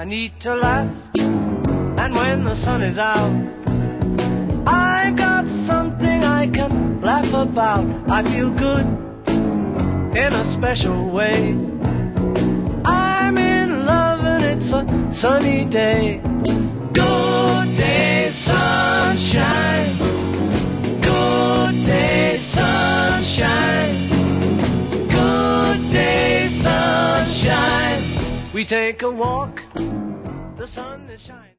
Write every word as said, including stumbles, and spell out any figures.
need to laugh, and when the sun is out, I got something I can laugh about. I feel good in a special way. I'm in love and it's a sunny day. Good day, sunshine. Good day, sunshine. Good day, sunshine. We take a walk, the sun is shining.